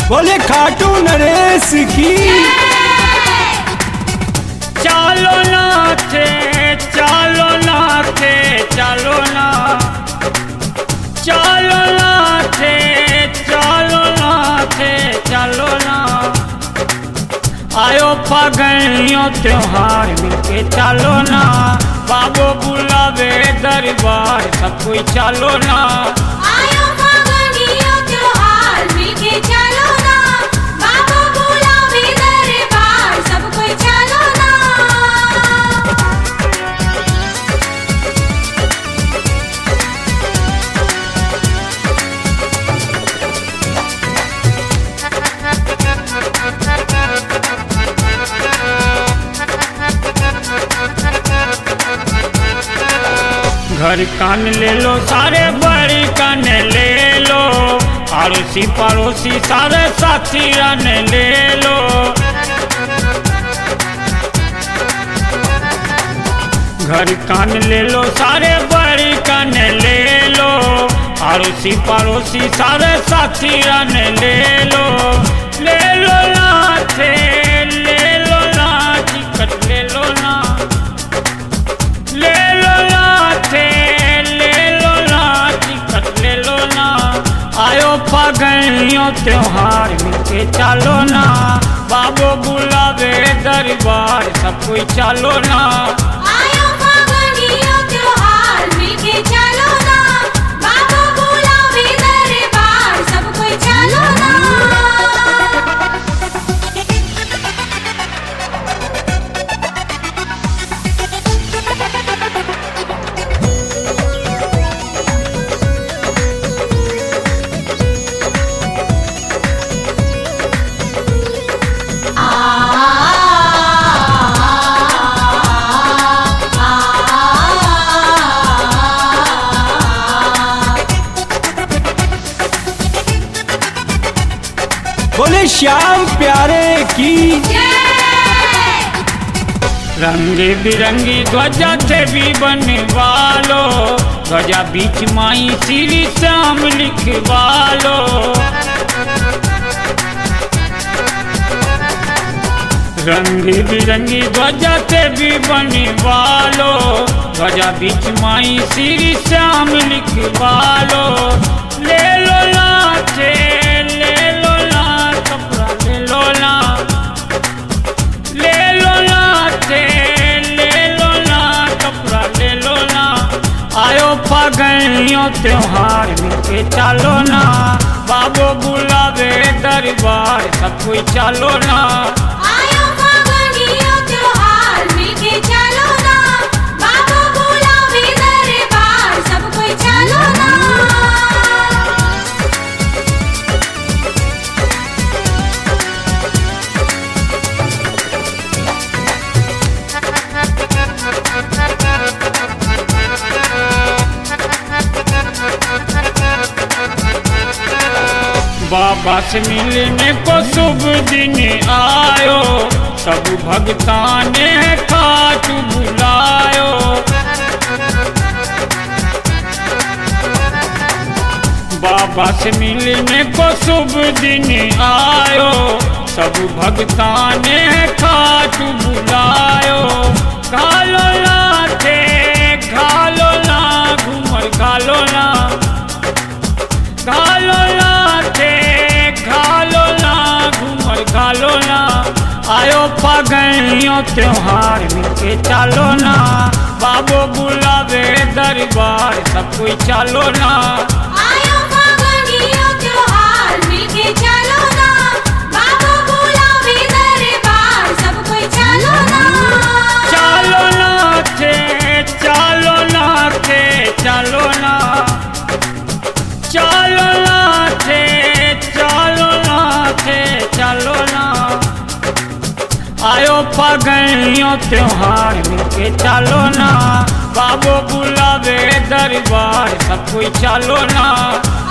बोले खाटू नरेश की। चलो नाथे चलो नाथे चलो ना, चलो नाथे चलो नाथे चलो ना, आयो फागणियों त्योहार मिलके चलो ना, बाबो बुलावे दरबार सब कोई चलो ना। आयो फागणियों त्योहार मिलके चलो ना, बाबो बुलावे दरबार सब कोई चलो ना। घर कान ले लो सारे बड़ी कान ले लो, अड़ोसी पड़ोसी सारे साथी रन ले लो। घर कान ले लो सारे बड़ी कान ले लो, अड़ोसी पड़ोसी सारे साथी रन ले लो। ले लो नाथे ले लो ना, टिकट ले लो ना, ले लो नाथे ले लो ना, टिकट ले लो ना, आयो फागणियों त्योहार मिलके चलो ना, बाबो बुलावे दरबार सब कोई चलो ना। आयो फागणियों त्योहार मिलके चलो ना, बाबो बुलावे दरबार सब कोई चलो ना। बोले श्याम प्यारे की। रंग बिरंगी ध्वजा थे भी बनवा लो, ध्वजा बीच माई श्री श्याम लिखवा लो। रंग बिरंगी ध्वजा थे भी बनवा लो, ध्वजा बीच माई श्री श्याम लिखवा लो। ले लो नाथे ले लो ना, कपड़ा ले लो ना, ले लो नाथे ले लो ना, कपड़ा ले लो ना, आयो फागणियों त्योहार मिलके चलो ना, बाबो बुलावे दरबार सब कोई चलो ना। आयो फागणियों त्योहार मिलके चलो ना, बाबो बुलावे दरबार सब कोई चलो ना। बाबा से मिलने को शुभ दिन आयो, सब भक्ता ने खाटू बुलायो। बाबा से मिलने को शुभ दिन आयो, सब भक्ता ने खाटू बुलायो। घालो नाथे घालो ना, घूमर घालो ना, घालो नाथे घालो ना, घूमर घालो ना, आयो फागणियों त्योहार मिलके चलो ना, बाबो बुलावे दरबार सब कोई चलो ना। आयो फागणियों त्योहार मिलके चलो ना, बाबो बुलावे दरबार सब कोई चलो ना। चलो नाथे चलो नाथे चलो ना, चलो नाथे चलो नाथे चलो ना, आयो फागणियों त्योहार मिलके चलो ना, बाबो बुलावे दरबार सब कोई चलो ना।